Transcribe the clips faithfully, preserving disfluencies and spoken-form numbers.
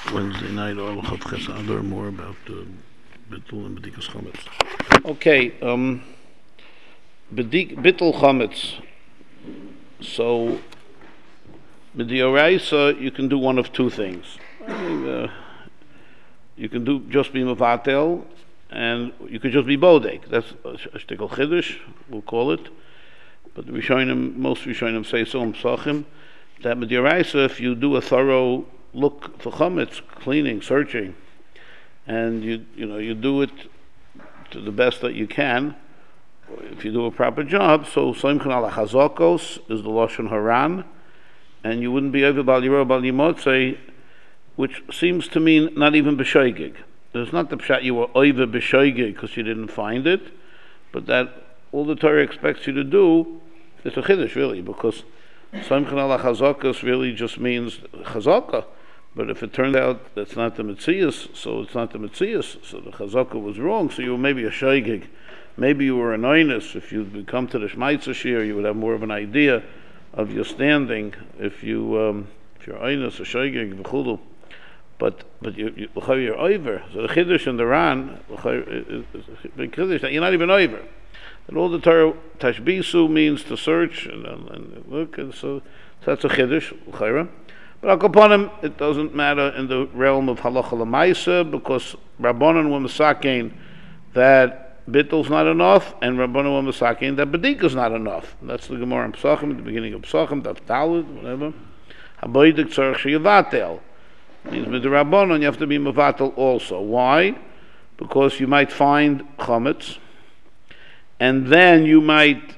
Wednesday night, or Chat Chesed, more about uh, Bittul and Bedikas Chametz. Okay, um, Bittul Chametz. So, with the Oraisa, you can do one of two things. I mean, uh, you can do just be Mavatel, and you could just be Bodek. That's a shtickle Chiddush, we'll call it. But the Rishonim, most Rishonim say so in Psachim, that with the Oraisa, if you do a thorough look for chametz, cleaning, searching, and you you know you do it to the best that you can. If you do a proper job, so Soimchan ala Chazakos is the Lashon Haran, and you wouldn't be over Bal Yirah Bal Yimotzei, which seems to mean not even b'shoigig. It's not the pshat you were over b'shoigig because you didn't find it, but that all the Torah expects you to do is a chiddush really, because Soimchan ala Chazakos really just means chazaka. But if it turned out that's not the Metzias, so it's not the Metzias, so the Chazaka was wrong, so you were maybe a Shaygig, maybe you were an Oinus. If you'd come to the Shmaitza Shir, you would have more of an idea of your standing, if, you, um, if you're Oinus, a Shaygig, v'chudu. But, but you, you, you're over. So the Chiddush and the Ran, the Chiddush, that you're not even over. And all the Torah, Tashbisu means to search, and, and, and look, and so, so that's a Chiddush, l'chayra. But upon him, it doesn't matter in the realm of halacha l'maisa, because Rabbanan were masakein that bittel's not enough, and Rabbanan were masakein that bedika's not enough. That's the Gemara in Pesachim, at the beginning of Pesachim, Daf Talmud, whatever. Haboidik tzarich sheyivatel means with the Rabbanan you have to be mevatel also. Why? Because you might find chametz, and then you might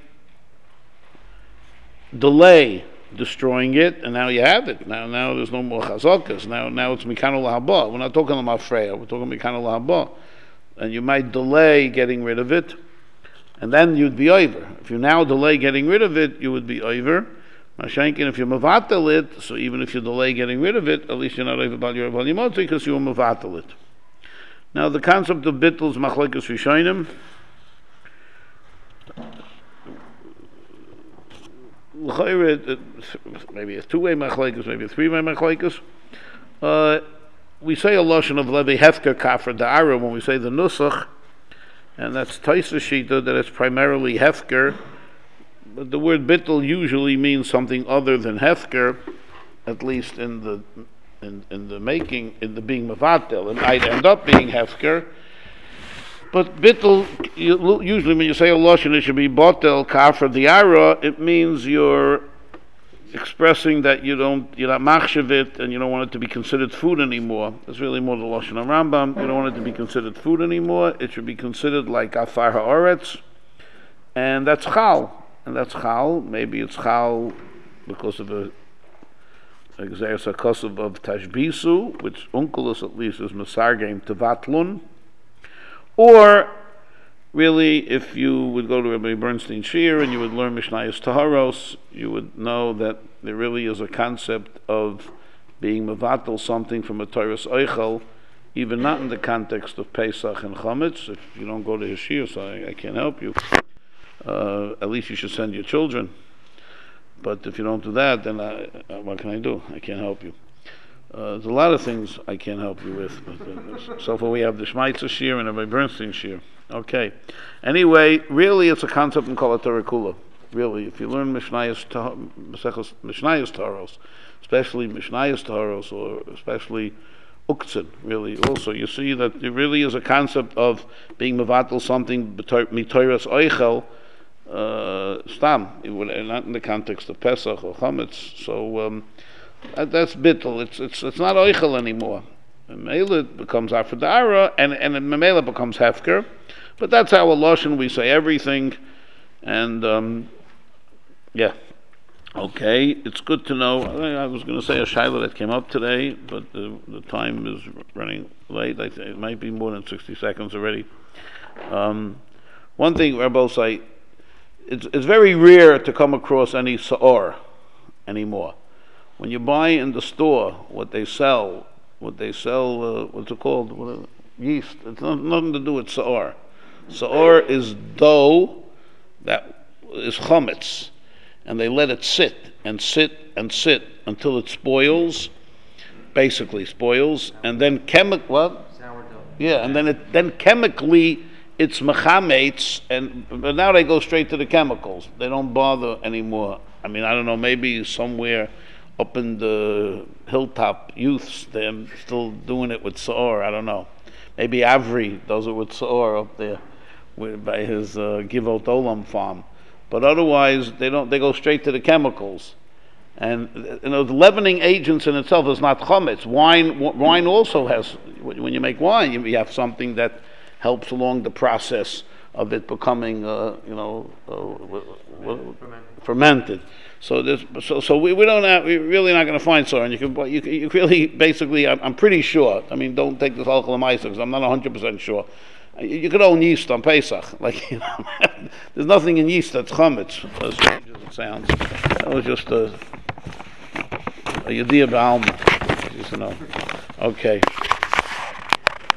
delay destroying it, and now you have it. Now, now there's no more chazakas. Now, now it's mikano lahaba. We're not talking about freya. We're talking mikano lahaba, and you might delay getting rid of it, and then you'd be over. If you now delay getting rid of it, you would be over. Mashenkin, if you mavatel it, so even if you delay getting rid of it, at least you're not over about your valimotzi because you will mavatel it. Now, the concept of bittul is machlekes rishonim. Maybe a two-way machlekes, maybe a three-way machlekes. Uh, we say a lashon of levi hefker kafra da'ara when we say the nusach, and that's taisa shita that it's primarily hefker. But the word bittul usually means something other than hefker, at least in the in, in the making, in the being mavatel. It might end up being hefker. But bittul, usually when you say a lashon, it should be botel kafra diara. It means you're expressing that you don't, you're not machshav it, and you don't want it to be considered food anymore. That's really more the lashon of Rambam. You don't want it to be considered food anymore. It should be considered like afar haaretz, and that's chal, and that's chal. Maybe it's chal because of a exeris hakosov of tashbisu, which Unkelus at least is masargem tevatlun. Or, really, if you would go to Rabbi Bernstein Shir and you would learn Mishnayos Taharos, you would know that there really is a concept of being mevatel something from a Torah's Eichel, even not in the context of Pesach and Chametz. If you don't go to his Shir, so I, I can't help you. Uh, at least you should send your children. But if you don't do that, then I, uh, what can I do? I can't help you. Uh, there's a lot of things I can't help you with. But, uh, so far we have the Shmaitza Shir and Rabbi Bernstein Shir. Okay. Anyway, really it's a concept in Kol HaTorah Kula. Really, if you learn Mishnayos Taharos, especially Mishnayos Taharos, or especially Uktzin, really, also, you see that there really is a concept of being mevatel something mitoras oichel, uh, stam, not in the context of Pesach or Chametz. So, um, That, that's bittul. It's it's it's not oichel anymore. Memela becomes afadara, and and memela becomes hefker. But that's how a lashon we say everything, and um, yeah, okay. It's good to know. I, I was going to say a shaila that came up today, but the, the time is running late. I think it might be more than sixty seconds already. Um, one thing, Rabbi say, it's it's very rare to come across any sa'or anymore. When you buy in the store what they sell, what they sell, uh, what's it called? What, uh, yeast. It's not, nothing to do with sa'or. Sa'or is dough that is chametz, and they let it sit and sit and sit until it spoils. basically spoils, and then chemic what? Sourdough. Yeah, and then it then chemically it's mechametz, and but now they go straight to the chemicals. They don't bother anymore. I mean, I don't know, maybe somewhere up in the hilltop youths they're still doing it with Saor. I don't know. Maybe Avri does it with Saor up there with, by his uh, Givot Olam farm. But otherwise, they don't. They go straight to the chemicals. And you know, the leavening agents in itself is not chametz. Wine, wine also has. When you make wine, you have something that helps along the process of it becoming, uh, you know, uh, fermented. fermented. So this, so so we, we don't have, we're really not going to find so. And you can, you, you really basically, I'm, I'm pretty sure. I mean, don't take this alcohol because I'm not one hundred percent sure. You, you could own yeast on Pesach, like you know, there's nothing in yeast that's chametz, as strange as it sounds. That was just a. A Yediyah B'alma, you know. Okay.